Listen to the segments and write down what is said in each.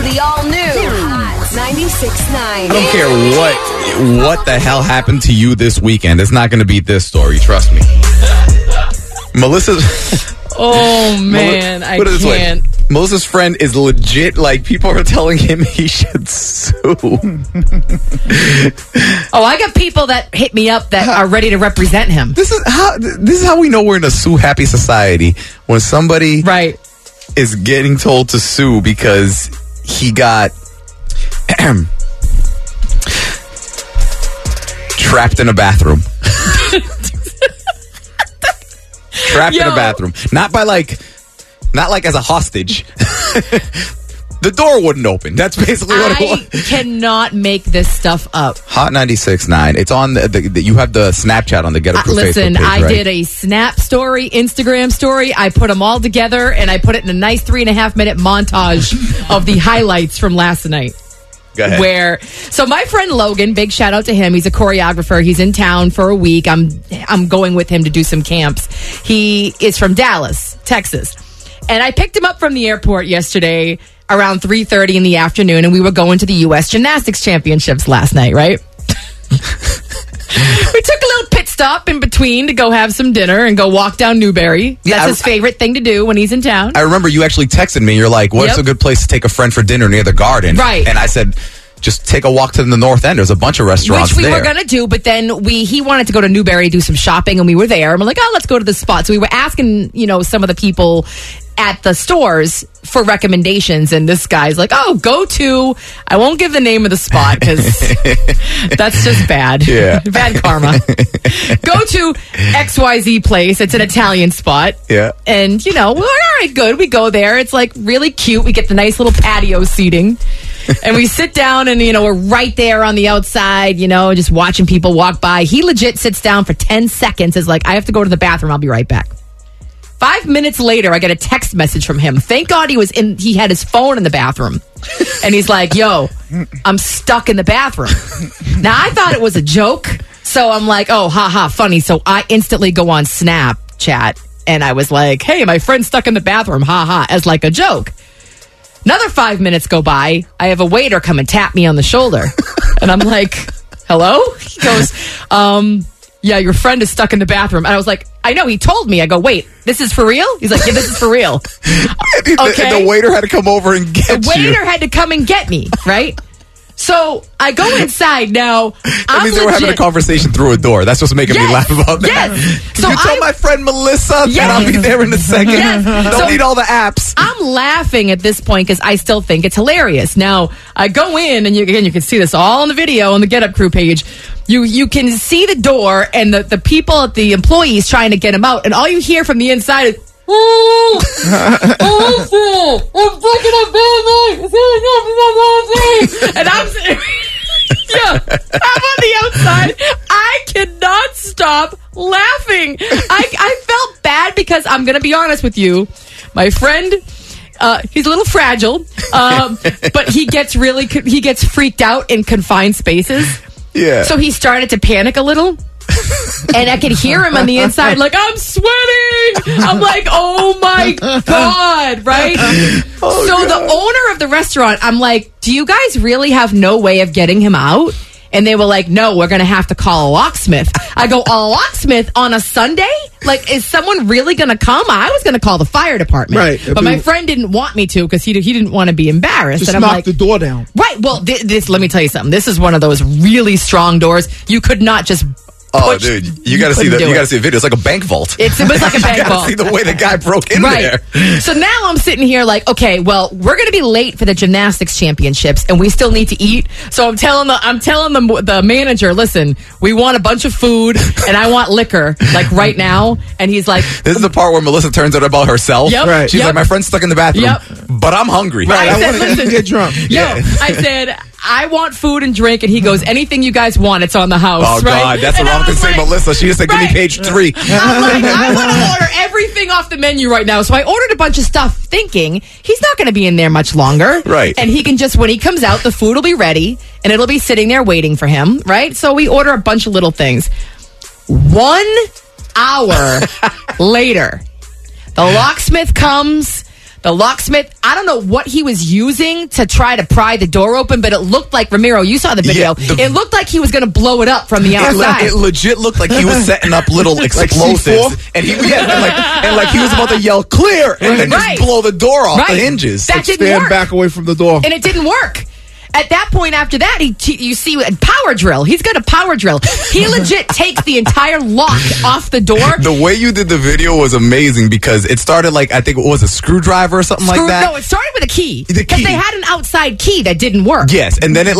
the all-new Hot 96.9. I don't care what the hell happened to you this weekend. It's not going to beat this story. Trust me. Melissa's... Oh, man. I can't. Melissa's friend is legit. Like, people are telling him he should sue. I got people that hit me up that are ready to represent him. This is how we know we're in a sue-happy society. When somebody is getting told to sue because he got trapped in a bathroom. Trapped in a bathroom. Not like as a hostage. The door wouldn't open. That's basically what it was. I cannot make this stuff up. Hot 96.9. It's on you have the Snapchat on the Get Up Crew listen, Facebook page, right? I did a Snap story, Instagram story. I put them all together and I put it in a nice 3.5-minute montage of the highlights from last night. Go ahead. So my friend Logan, big shout out to him. He's a choreographer. He's in town for a week. I'm going with him to do some camps. He is from Dallas, Texas. And I picked him up from the airport yesterday around 3:30 in the afternoon, and we were going to the U.S. Gymnastics Championships last night, right? We took a little pit stop in between to go have some dinner and go walk down Newberry. That's his favorite thing to do when he's in town. I remember you actually texted me. You're like, what's a good place to take a friend for dinner near the garden? Right. And I said, just take a walk to the north end. There's a bunch of restaurants there. Which we were going to do, but then he wanted to go to Newberry, do some shopping, and we were there. And we're like, let's go to this spot. So we were asking, some of the people at the stores for recommendations, and this guy's like, go to, I won't give the name of the spot because that's just bad. Yeah. Bad karma. Go to XYZ place. It's an Italian spot. Yeah. And, we're like, all right, good. We go there. It's like really cute. We get the nice little patio seating. And we sit down and, we're right there on the outside, just watching people walk by. He legit sits down for 10 seconds. Is like, I have to go to the bathroom. I'll be right back. 5 minutes later, I get a text message from him. Thank God he had his phone in the bathroom. And he's like, yo, I'm stuck in the bathroom. Now, I thought it was a joke. So I'm like, oh, haha, funny. So I instantly go on Snapchat. And I was like, hey, my friend's stuck in the bathroom. Ha, as like a joke. Another 5 minutes go by. I have a waiter come and tap me on the shoulder. And I'm like, hello? He goes, yeah, your friend is stuck in the bathroom. And I was like, I know, he told me. I go, wait, this is for real? He's like, yeah, this is for real. Okay. The waiter had to come over and get you. The waiter had to come and get me, right? So I go inside now. That means they were having a conversation through a door. That's what's making me laugh about that. Yes. So you tell my friend Melissa that I'll be there in a second. Yes. Don't need all the apps. I'm laughing at this point because I still think it's hilarious. Now, I go in, and you can see this all on the video on the Get Up Crew page. You can see the door and the people, the employees trying to get him out, and all you hear from the inside is, I'm fucking a bad and I'm on the outside. I cannot stop laughing. I felt bad because I'm going to be honest with you. My friend, he's a little fragile, but he gets freaked out in confined spaces. Yeah. So he started to panic a little. And I could hear him on the inside like, I'm sweating. I'm like, oh my God, right? The owner of the restaurant, I'm like, do you guys really have no way of getting him out? And they were like, no, we're going to have to call a locksmith. I go, a locksmith on a Sunday? Like, is someone really going to come? I was going to call the fire department. Right. But my friend didn't want me to because he didn't want to be embarrassed. Just and I'm knock like, the door down. Right. Well, let me tell you something. This is one of those really strong doors. You could not just... Oh, dude, you got to see a video. It's like a bank vault. It was like a bank vault. See the way the guy broke in there. So now I'm sitting here like, okay, well, we're going to be late for the gymnastics championships, and we still need to eat. So I'm telling the manager, listen, we want a bunch of food, and I want liquor, like right now. And he's like, this is the part where Melissa turns it about herself. Yep, right. She's like, my friend's stuck in the bathroom, but I'm hungry. Right. I want to get drunk. I said, I want food and drink, and he goes, anything you guys want, it's on the house. Oh, right? God, that's the wrong thing to say, Melissa. She just said, give me page 3. I'm like, I want to order everything off the menu right now. So I ordered a bunch of stuff thinking he's not going to be in there much longer. Right. And he can just, when he comes out, the food will be ready, and it'll be sitting there waiting for him, right? So we order a bunch of little things. 1 hour later, the locksmith comes. The locksmith, I don't know what he was using to try to pry the door open, but it looked like, Ramiro, you saw the video. It looked like he was going to blow it up from the outside. It legit looked like he was setting up little explosives. And he was about to yell, clear, and then just blow the door off the hinges. That didn't Stand work. back away from the door. And it didn't work. At that point, after that, you see a power drill. He's got a power drill. He legit takes the entire lock off the door. The way you did the video was amazing because it started like, I think it was a screwdriver or something like that. No, it started with a key. The Because key. they had an outside key that didn't work. Yes, and then it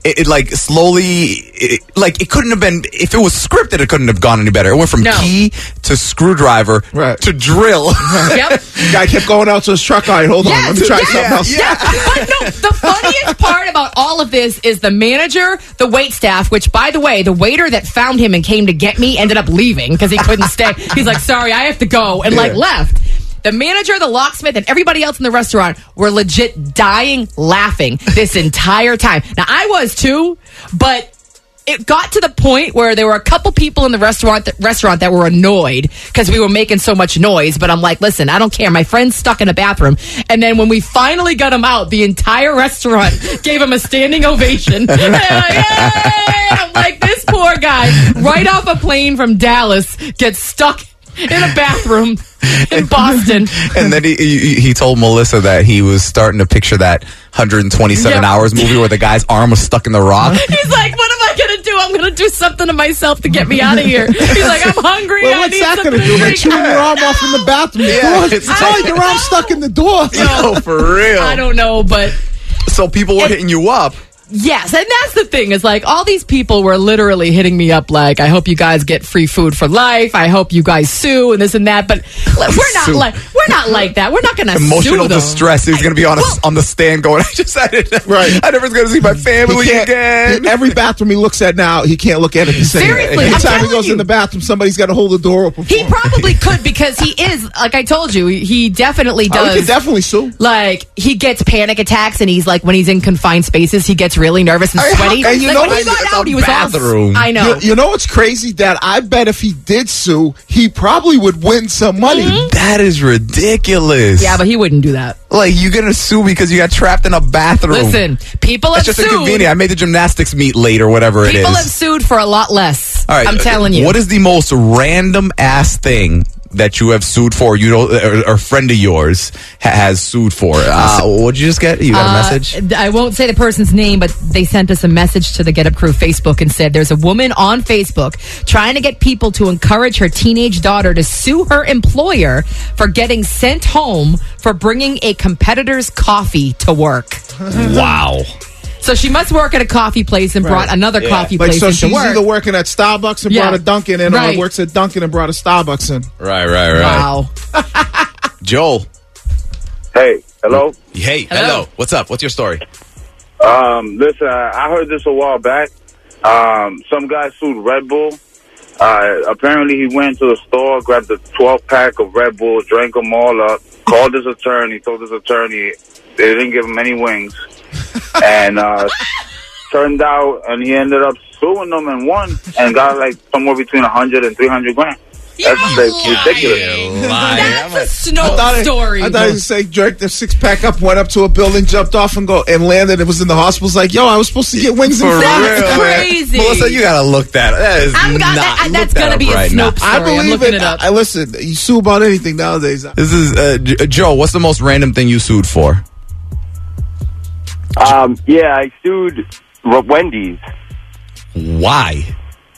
slowly, it couldn't have been, if it was scripted, it couldn't have gone any better. It went from key to screwdriver to drill. Yep. Guy kept going out to his truck. All right, hold on. Let me try something else. Yeah. But no, the funniest part about all of this is the manager, the wait staff, which, by the way, the waiter that found him and came to get me ended up leaving because he couldn't stay. He's like, sorry, I have to go, and left. The manager, the locksmith, and everybody else in the restaurant were legit dying laughing this entire time. Now, I was too, but it got to the point where there were a couple people in the restaurant that were annoyed because we were making so much noise. But I'm like, listen, I don't care. My friend's stuck in a bathroom. And then when we finally got him out, the entire restaurant gave him a standing ovation. And they're like, yay! I'm like, this poor guy, right off a plane from Dallas, gets stuck in a bathroom in Boston. And then he told Melissa that he was starting to picture that 127 Hours movie where the guy's arm was stuck in the rock. He's like, what am I going to do? I'm going to do something to myself to get me out of here. He's like, I'm hungry. Well, I what's need that something going to do? to Like drink. chewing your arm off in the bathroom. It's like your arm stuck in the door. No, for real. I don't know, but So people were hitting you up. yes, and that's the thing is like all these people were literally hitting me up like, I hope you guys get free food for life. I hope you guys sue and this and that. But we're not like that. We're not going to sue Emotional them. distress. He's going to be on the stand going, I just had it. Right. I never going to see my family again. Every bathroom he looks at now, he can't look at it the same. Seriously, I'm Anytime he telling goes you. in the bathroom, somebody's got to hold the door open for He him. probably could because he is, like I told you, he definitely He does. can definitely sue. Like, he gets panic attacks and he's like, when he's in confined spaces, he gets really nervous and sweaty. and you Like, know when he what? got It's out, a he was bathroom. all... I know. You know what's crazy? That I bet if he did sue, he probably would win some money. That is ridiculous. Yeah, but he wouldn't do that. Like, you're going to sue because you got trapped in a bathroom. Listen, people have That's just sued. inconvenient. I made the gymnastics meet late or whatever it is. People have sued for a lot less. All right, I'm telling you. What is the most random ass thing that you have sued for? You know, or a friend of yours has sued for. What'd you just get? You got a message? I won't say the person's name, but they sent us a message to the Get Up Crew Facebook and said there's a woman on Facebook trying to get people to encourage her teenage daughter to sue her employer for getting sent home for bringing a competitor's coffee to work. Wow. So she must work at a coffee place and brought another coffee Like, place so into she's work. either working at Starbucks and brought a Dunkin' in, Right. or works at Dunkin' and brought a Starbucks in. Right. Wow. Joel. Hey, hello. Hey, Hello. hello. What's up? What's your story? Listen, I heard this a while back. Some guy sued Red Bull. Apparently, he went to the store, grabbed a 12-pack of Red Bull, drank them all up, called his attorney, told his attorney they didn't give him any wings, and turned out, and he ended up suing them and won, and got like somewhere between 100 and 300 grand. That's ridiculous. That's a snow story. I thought he was saying drank the 6-pack up, went up to a building, jumped off and landed. It was in the hospital. It's like, yo, I was supposed to get wings and For That's real, man. crazy. Melissa, you gotta look that. That is that's going to be a Snoop story. I I'm believe looking it. it up. Listen, you sue about anything nowadays. This is Joe. What's the most random thing you sued for? Yeah, I sued Wendy's. Why?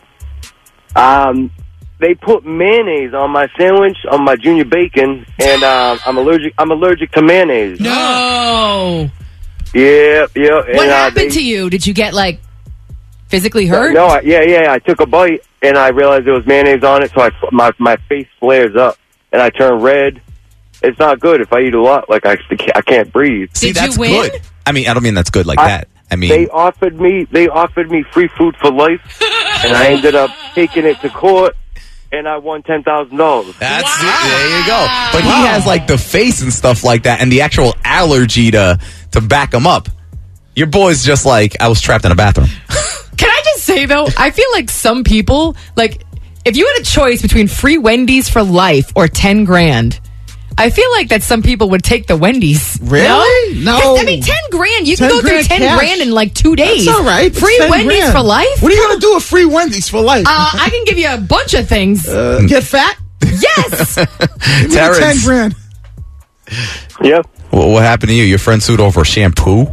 They put mayonnaise on my sandwich, on my junior bacon, and I'm allergic to mayonnaise. No. Yeah. What happened to you? Did you get, like, physically hurt? No, I took a bite, and I realized there was mayonnaise on it, so my face flares up, and I turn red. It's not good if I eat a lot. Like, I can't breathe. See, Did you that's win? good. I mean, I don't mean that's good like that. I mean, They offered me free food for life, and I ended up taking it to court, and I won $10,000. that's there you go. But he has like the face and stuff like that, and the actual allergy to back him up. Your boy's just like, I was trapped in a bathroom. Can I just say, though, I feel like some people, like, if you had a choice between free Wendy's for life or 10 grand, I feel like that some people would take the Wendy's. Really? No. I mean, $10,000. You can go through 10 cash. grand in like 2 days. That's all right. Free Wendy's for life? What are you going to do with free Wendy's for life? I can give you a bunch of things. Get fat? Yes. Terrence. 10 grand. Yep. What happened to you? Your friend sued over shampoo?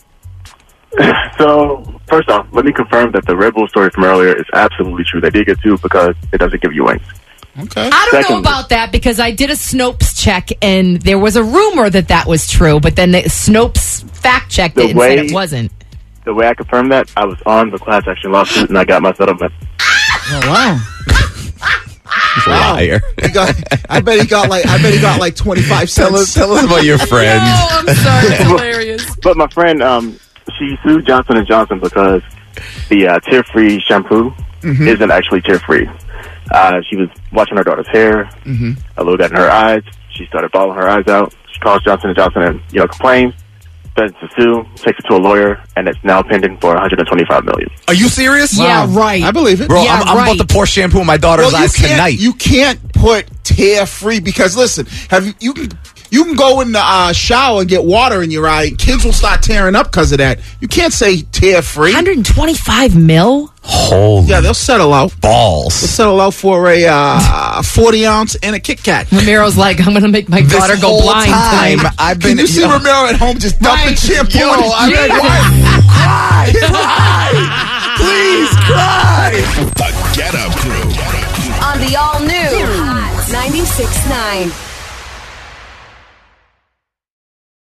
So, first off, let me confirm that the Red Bull story from earlier is absolutely true. They did get sued because it doesn't give you wings. Okay. I don't know about that because I did a Snopes check and there was a rumor that was true, but then the Snopes fact checked it and said it wasn't. The way I confirmed that, I was on the class action lawsuit and I got my settlement. Oh, wow. Liar. I bet he got like 25 cents. Tell us about your friend. No, I'm sorry. It's hilarious. But my friend, she sued Johnson & Johnson because the tear-free shampoo isn't actually tear-free. She was washing her daughter's hair. A little got in her eyes. She started bawling her eyes out. She calls Johnson & Johnson and complains. Threatens to sue. Takes it to a lawyer, and it's now pending for $125 million. Are you serious? Yeah, right. I believe it. Bro, Yeah, I'm about to pour shampoo in my daughter's eyes tonight. You can't put tear-free because, listen, you can go in the shower and get water in your eye. Kids will start tearing up because of that. You can't say tear-free. $125 million? Holy Yeah, they'll settle out. They'll balls. settle out for a 40-ounce and a Kit Kat. Ramiro's like, I'm going to make my daughter go blind time, tonight. I've been. Can you see Romero at home just dumping shampoo Yo, in his I mean, cry. Please cry. The Get Up Crew. On the all-new Hot 96.9.